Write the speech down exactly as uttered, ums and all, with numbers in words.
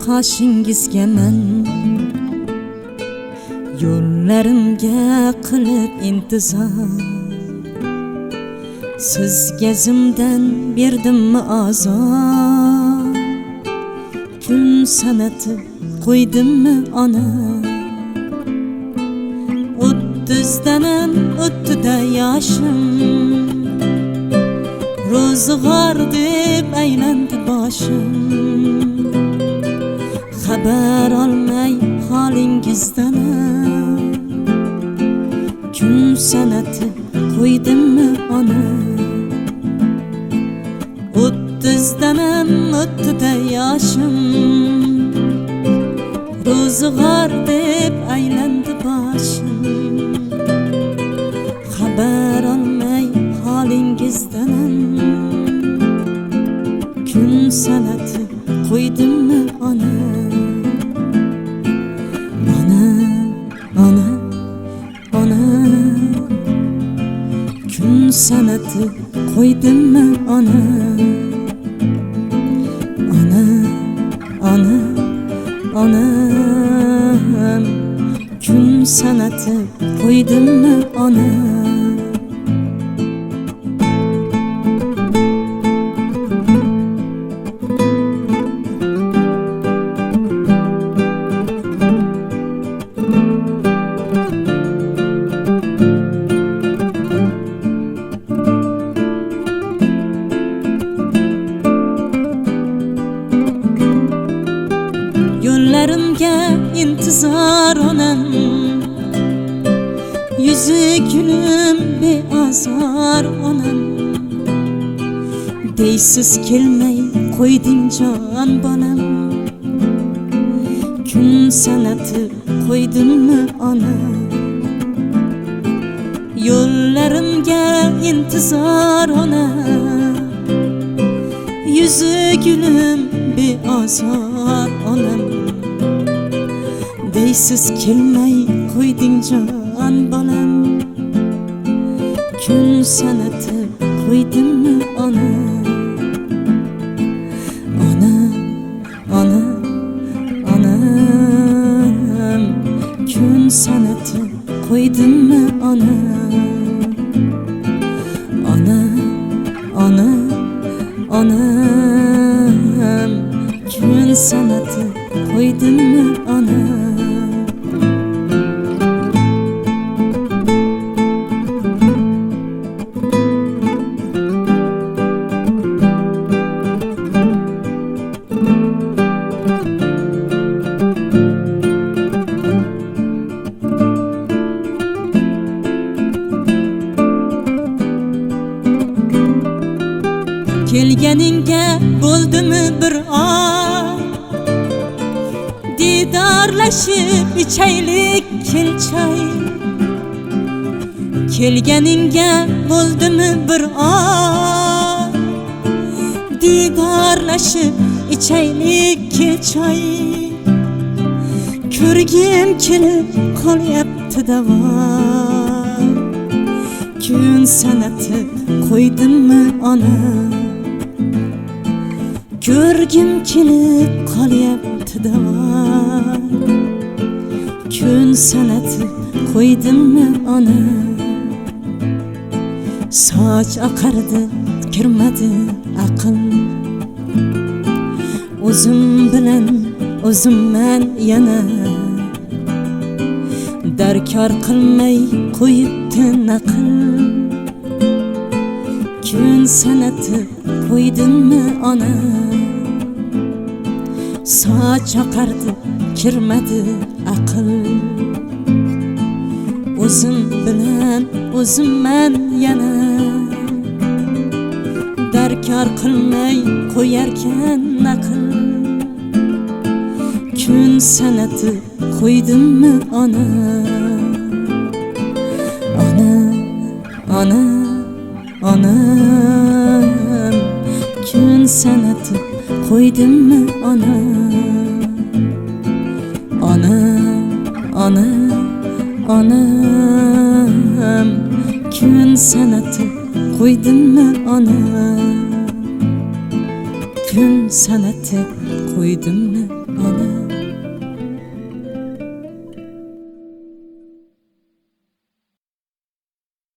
qoshingizga men yo'llarimga qilib intizor sizga zimdan berdimmi azor kun sanatib qo'ydimmi ona o'ttizdanam o'ttida yoshim ro'zg'or deb aylandi boshim xabar olmay holingizdan kun sanatib qo'ydimmi ona o'ttizdanam o'ttida yoshim ro'zg'or deb aylandi boshim xabar olmay holingizdan kun sanatib qo'ydimmi ona ona ona ona kun sanatib qo'ydimmi ona ona ona onam kun sanatib qo'ydimmi ona yo'llarimga intizor onam yuzi kulim beazor onam deysiz kelmay qo'yding jon bolam kun sanatib qo'ydimmi ona yo'llarimga intizor ona yuzi kulim beazor onam deysiz kelmay qo'yding jon bolam kun sanatib qo'ydimmi ona ona ona onam kun sanatib qo'ydimmi ona ona ona onam kun sanatib qo'ydimmi ona kelganingga bo'ldimi bir oy didorlashib ichaylik kel choy kelganingga bo'ldimi bir oy didorlashib ichaylik kel choy ko'rgim kelib qolyapti davoy kun sanatib qo'ydimmi ona ko'rgim kelib qolyapti davoy kun sanatib qo'ydimmi ona soch oqardi kirmadi aql o'zim bilan o'zimman yana darkor qilmay qo'yibdi naql kun sanatib qo'ydimmi ona soch oqardi kirmadi aql o'zim bilan o'zimman yana darkor qilmay qo'yarkan naql kun sanatib qo'ydimmi ona ona ona onam kun sanatib qo'ydimmi ona ona ona onam kun sanatib qo'ydimmi ona kun sanatib qo'ydimmi أنا